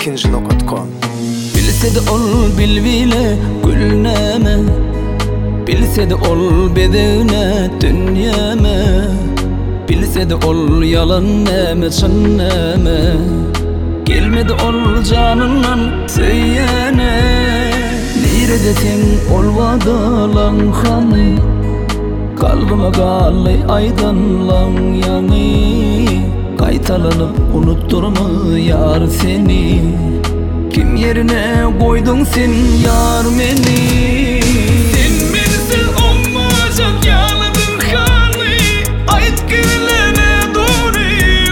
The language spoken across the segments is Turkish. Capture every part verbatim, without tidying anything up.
ikinci nokta com. Bilse de ol bilbile gülneme, bilse de ol bedene dünyeme, bilse de ol yalan neme çın neme, gelmedi ol canından söyyene. Neredesin olvadalan hani, kalbime galay aydanlan yani. Kaytalanıp unutturma yar seni, kim yerine koydun sen yar beni? Sen bensiz olmayacak yalnız hali, ait gelene doğru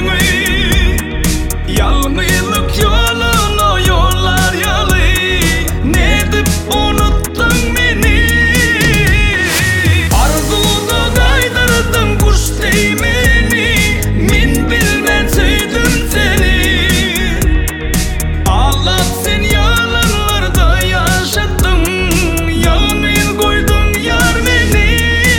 yalnızlık yolunu yollar yalı. Ne edip unuttun beni? Arzuda kaydırdın kuş değmeni, min bilmem söydüm seni. Ağlat sen yalanlarda yaşattın, yalnız koydun yar beni.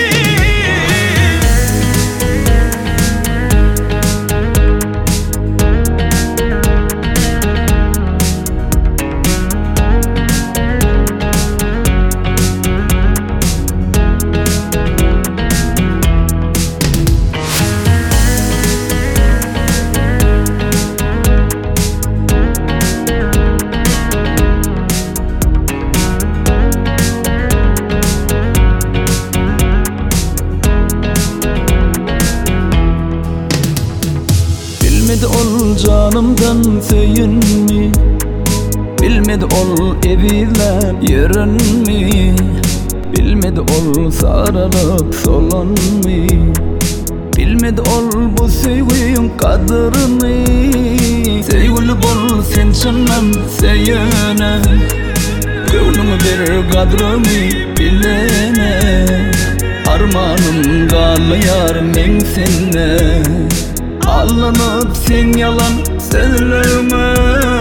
Bilmedi ol canımdan söyünmi, bilmedi ol eviler yerinmi, bilmedi ol sarılıp solanmi, bilmedi ol bu sevginin kadrini. Sevgili bol sen çınam söyyene, gönlümü bir kadrini bilene. Armanım galı yar men senne, allanıp sen yalan söylerme.